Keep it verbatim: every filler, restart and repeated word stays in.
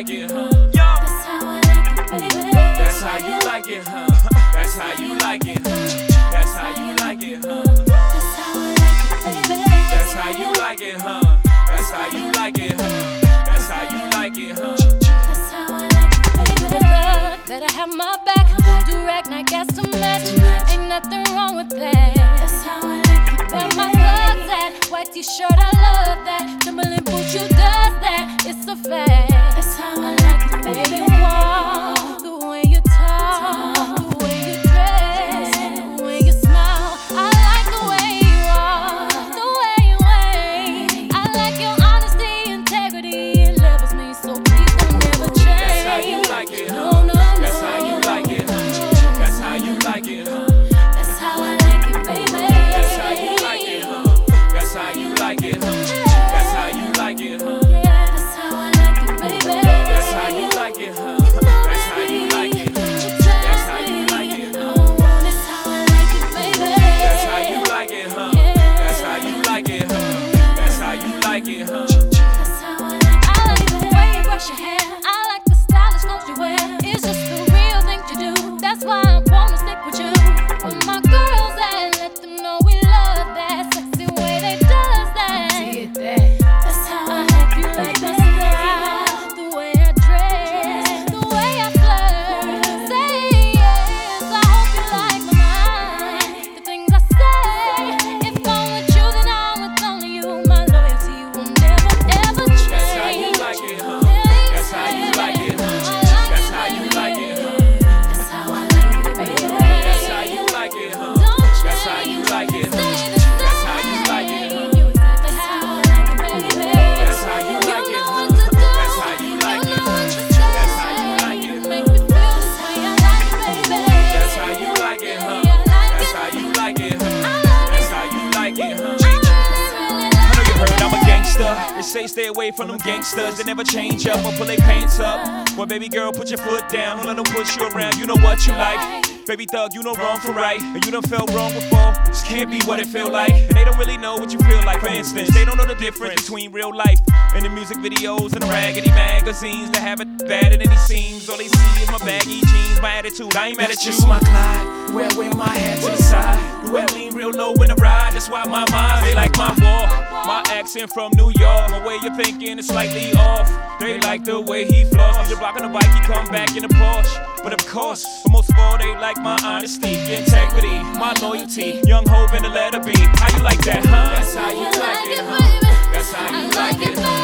like it, huh? That's how I like it, baby. That's how you like it, huh? That's how you like it, huh? That's how you like it, huh? That's how I like it, baby. That's how you like it, huh? That's how you like it, huh? That's how you like it, huh? That's how I like it, baby. Better have my back. Do rag, not gas to match. Ain't nothing wrong with that. That's how I like it, Where baby. my blood's at, white t-shirt, I love that. Timberland boots, you does that. It's a fact. That's how I like it, The way baby. you walk, the way you talk, the way you dress, the way you smile. I like the way you are, the way you wait. I like your honesty, integrity, it levels me, so please don't never change. That's how you like it, huh? No, no, no. That's how you like it, huh? That's how you like it, huh? That's how I like it, baby. That's how you like it, huh? That's how you like it, huh? That's how you like it, huh? That's how I like it, baby. That's how you like it, huh? That's how you like it. That's how you like it, huh? That's how I like it, baby. That's how you like it, huh? That's how you like it, huh? That's how you like it, huh? That's how I like it. I like the way you brush your hair. I like the stylish clothes you wear. It's just the real thing you do. That's why I wanna stick with you. With my girls and let them know we love that sexy way they does that. Did that. That's how I I hope like you it, like my baby. style, the way I dress, the way I flirt. Say yes, I hope you like my mind, the things I say. If I'm with you, then I'm with only you. My loyalty will never ever change. That's how you like it, huh? That's how you like it, huh? That's how you like it, huh? That's how I like it, baby. That's how you like it, huh? That's how you like it, huh? That's how you like it, huh? You exactly how I like it, baby. That's how you like it, huh? That's how you like it, huh? That's how you like it, Make huh? me feel this way, I like it, baby. That's how you like it, huh? That's how you like it, huh? That's how you like it, huh? I know you heard I'm a gangster. They say stay away from them gangsters. They never change up or pull their pants up. Well, baby girl, put your foot down. Don't let them push you around. You know what you like. Baby thug, you know wrong for right. And you done felt wrong before. This can't be what it feel like. And they don't really know what you feel like. For instance, they don't know the difference between real life and the music videos and the raggedy magazines that have it badder than he seems. All they see is my baggy jeans, my attitude. I ain't mad at you. Just my Clyde, where I wear my hat to the side. You have lean real low in the ride, that's why my mind, they like my walk. My accent from New York, my way of thinking is slightly off. They like the way he floss. He's a block on the bike, he come back in a Porsche. But of course, but most of all, they like my honesty, integrity, my loyalty. Young Hov and the letter B. How you like that, huh? That's how you like it, huh? That's how you like it, huh?